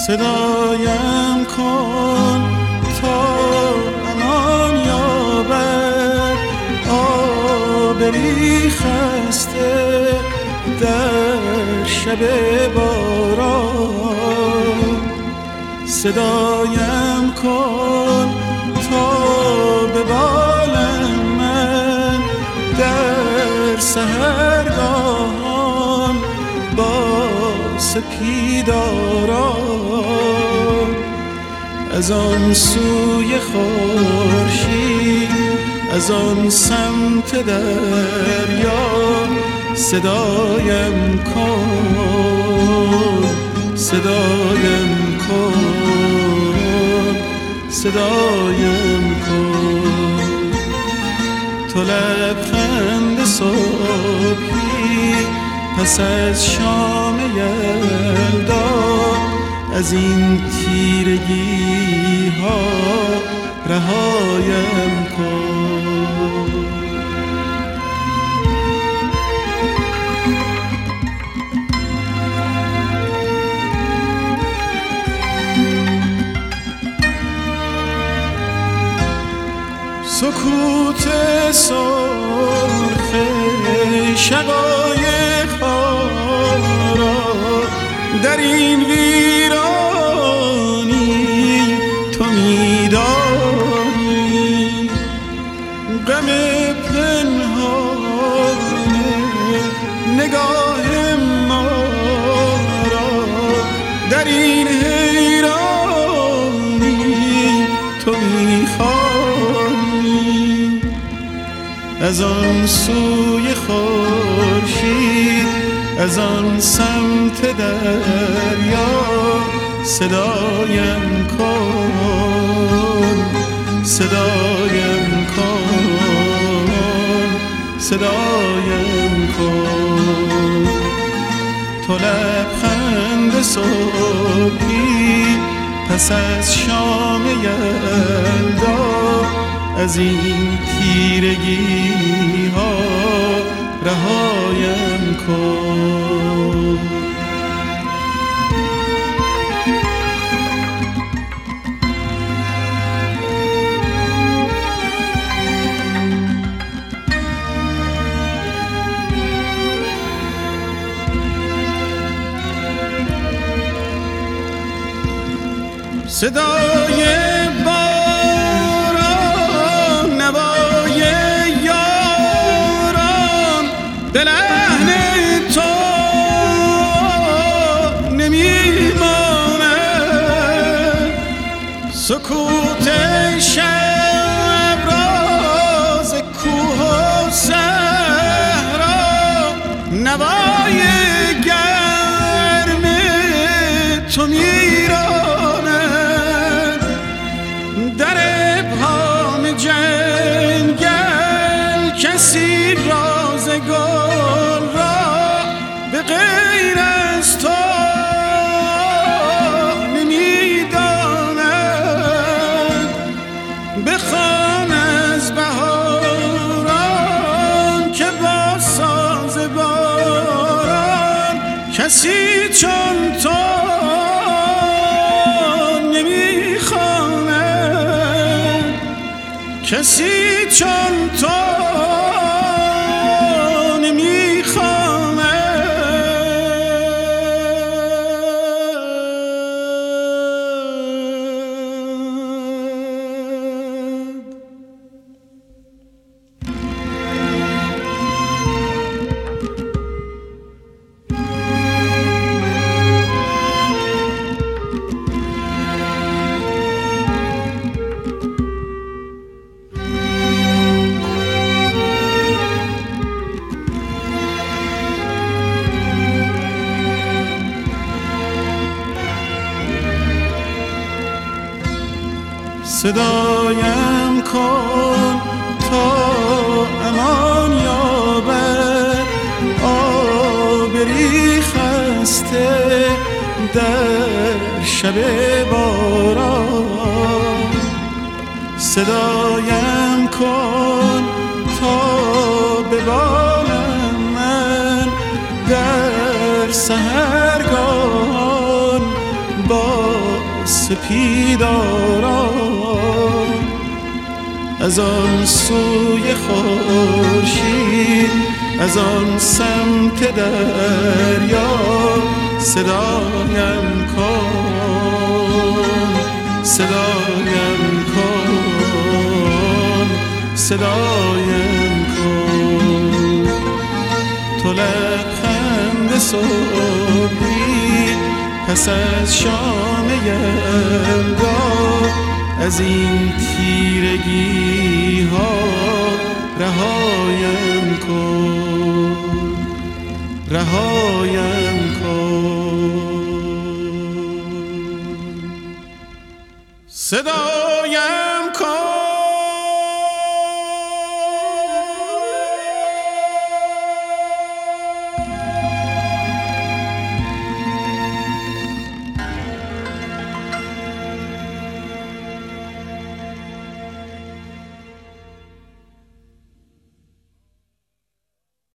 صدایم کن تا امان یابد آبری خسته در شب باران. صدایم کن تا به بالم من در سحرگاهان با سپیداران. از آن سوی خورشید از آن سمت دریا صدایم کن، صدایم کن، صدایم کن. تو لبخند صبحی پس از شام یلدا از این تیرگی ها رهایم کن. سکوت سرخ شقایق ها را در این ویرانی تو می‌دانی. غم پنهان نگاه ما را در این حیرانی تو می‌خوانی. از آن سوی خورشید از آن سمت دریا صدایم کن، صدایم کن، صدایم کن. تو لبخند صبحی پس از شام یلدا از این تیرگی ها رهایم کن. صدای باران نوای یاران به لحن تو نمیماند. سکوت شب راز کوه و صحرا نوای گرم تو میراند. در ابهام جنگل کسی راز گل را به غیر از تو نمیداند. بخوان از بهاران که با ساز باران کسی چون تو کسی چون تو نمیخوامد. صدایم کن تا امان یابد آبری خسته در شب باران. صدایم کن تا به بالم در سحرگاهان با سپیداران از آن سوی خورشید از آن سمت دریا صدایم کن صدایم کن صدایم کن تو لبخند صبحی پس از شامه‌ام را از این تیرگی ها رهایم کن رهایم کن صدایم